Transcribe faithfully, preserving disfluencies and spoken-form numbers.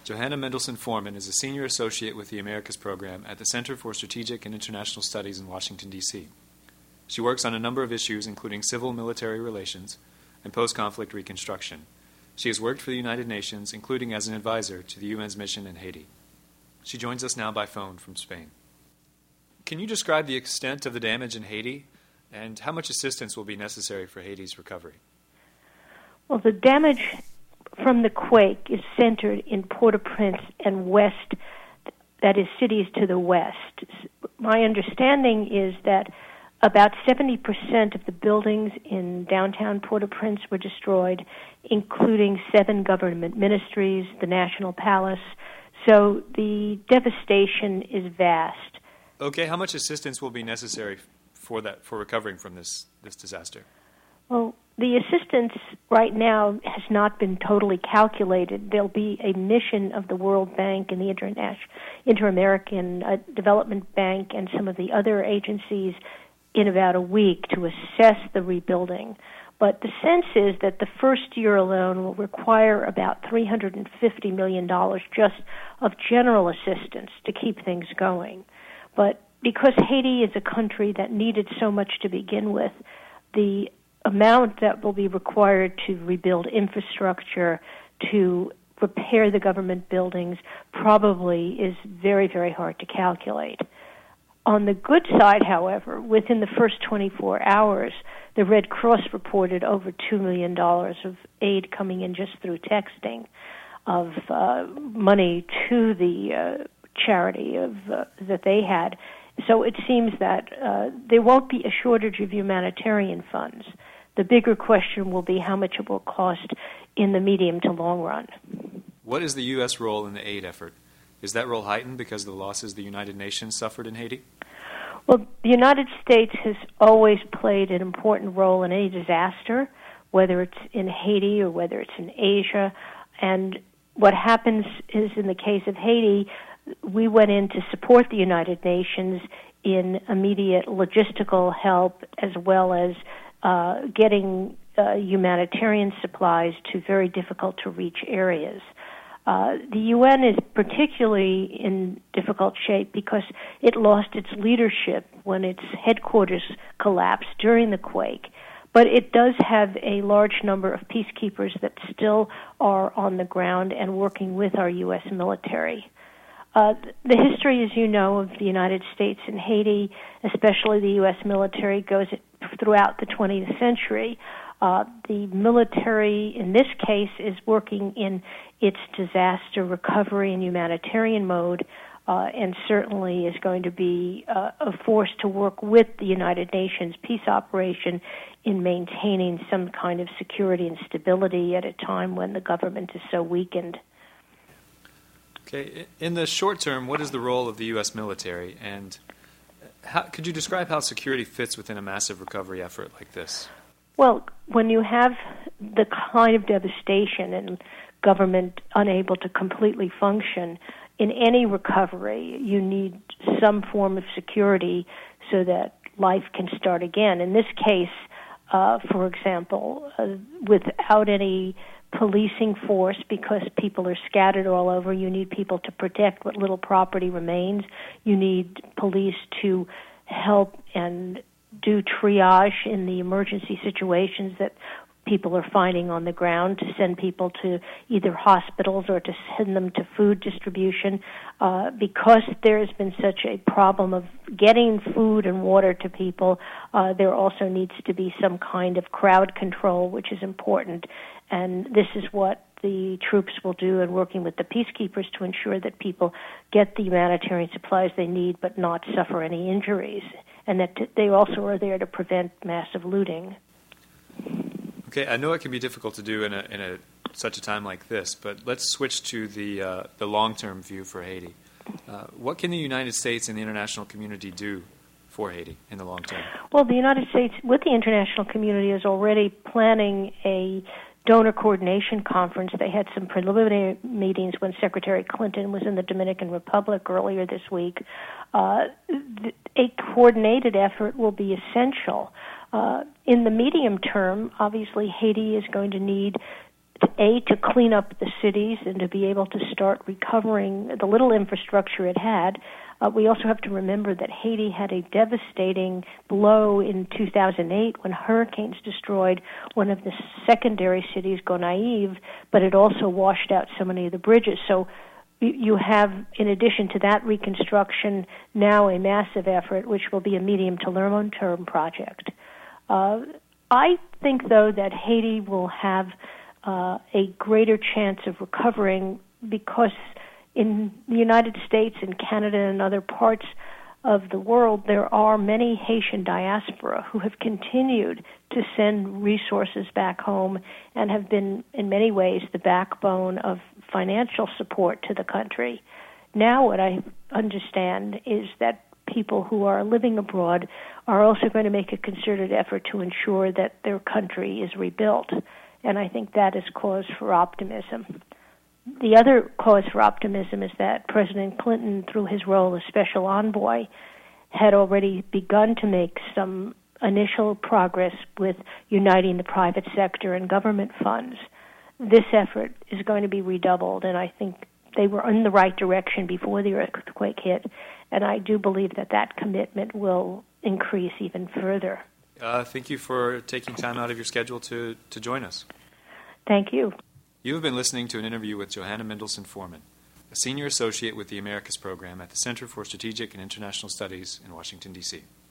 Johanna Mendelson Foreman is a senior associate with the Americas program at the Center for Strategic and International Studies in Washington, D C She works on a number of issues, including civil-military relations and post-conflict reconstruction. She has worked for the United Nations, including as an advisor to the U N's mission in Haiti. She joins us now by phone from Spain. Can you describe the extent of the damage in Haiti and how much assistance will be necessary for Haiti's recovery? Well, the damage from the quake is centered in Port-au-Prince and west, that is, cities to the west. My understanding is that about seventy percent of the buildings in downtown Port-au-Prince were destroyed, including seven government ministries, the National Palace. So the devastation is vast. Okay, how much assistance will be necessary for that, for recovering from this, this disaster? Well, the assistance right now has not been totally calculated. There'll be a mission of the World Bank and the International, Inter-American uh, Development Bank and some of the other agencies in about a week to assess the rebuilding. But the sense is that the first year alone will require about three hundred fifty million dollars just of general assistance to keep things going. But because Haiti is a country that needed so much to begin with, the amount that will be required to rebuild infrastructure, to repair the government buildings, probably is very, very hard to calculate. On the good side, however, within the first twenty-four hours, the Red Cross reported over two million dollars of aid coming in just through texting of uh, money to the uh, charity of uh, that they had. So it seems that uh, there won't be a shortage of humanitarian funds. The bigger question will be how much it will cost in the medium to long run. What is the U S role in the aid effort? Is that role heightened because of the losses the United Nations suffered in Haiti? Well, the United States has always played an important role in any disaster, whether it's in Haiti or whether it's in Asia. And what happens is, in the case of Haiti, we went in to support the United Nations in immediate logistical help as well as uh, getting uh, humanitarian supplies to very difficult-to-reach areas. Uh, the U N is particularly in difficult shape because it lost its leadership when its headquarters collapsed during the quake. But it does have a large number of peacekeepers that still are on the ground and working with our U S military. Uh, the history, as you know, of the United States and Haiti, especially the U S military, goes throughout the twentieth century. Uh, the military, in this case, is working in its disaster recovery and humanitarian mode, uh, and certainly is going to be uh, a force to work with the United Nations peace operation in maintaining some kind of security and stability at a time when the government is so weakened. Okay. In the short term, what is the role of the U S military, and how, could you describe how security fits within a massive recovery effort like this? Well, when you have the kind of devastation and government unable to completely function, in any recovery, you need some form of security so that life can start again. In this case, uh, for example, uh, without any policing force, because people are scattered all over, you need people to protect what little property remains. You need police to help and do triage in the emergency situations that people are finding on the ground, to send people to either hospitals or to send them to food distribution. Uh, because there has been such a problem of getting food and water to people, uh, there also needs to be some kind of crowd control, which is important. And this is what the troops will do in working with the peacekeepers to ensure that people get the humanitarian supplies they need but not suffer any injuries, and that they also are there to prevent massive looting. Okay, I know it can be difficult to do in a in a such a time like this, but let's switch to the uh, the long-term view for Haiti. Uh, what can the United States and the international community do for Haiti in the long term? Well, the United States, with the international community, is already planning a donor coordination conference. They had some preliminary meetings when Secretary Clinton was in the Dominican Republic earlier this week. Uh, a coordinated effort will be essential. Uh, in the medium term, obviously, Haiti is going to need to, A, to clean up the cities and to be able to start recovering the little infrastructure it had. Uh, we also have to remember that Haiti had a devastating blow in two thousand eight when hurricanes destroyed one of the secondary cities, Gonaïves, but it also washed out so many of the bridges. So you have, in addition to that reconstruction, now a massive effort, which will be a medium to long-term project. Uh, I think, though, that Haiti will have uh, a greater chance of recovering because in the United States and Canada and other parts of the world, there are many Haitian diaspora who have continued to send resources back home and have been, in many ways, the backbone of financial support to the country. Now what I understand is that people who are living abroad are also going to make a concerted effort to ensure that their country is rebuilt, and I think that is cause for optimism. The other cause for optimism is that President Clinton, through his role as special envoy, had already begun to make some initial progress with uniting the private sector and government funds. This effort is going to be redoubled, and I think they were in the right direction before the earthquake hit, and I do believe that that commitment will increase even further. Uh, thank you for taking time out of your schedule to, to join us. Thank you. You have been listening to an interview with Johanna Mendelsohn Foreman, a senior associate with the Americas Program at the Center for Strategic and International Studies in Washington, D C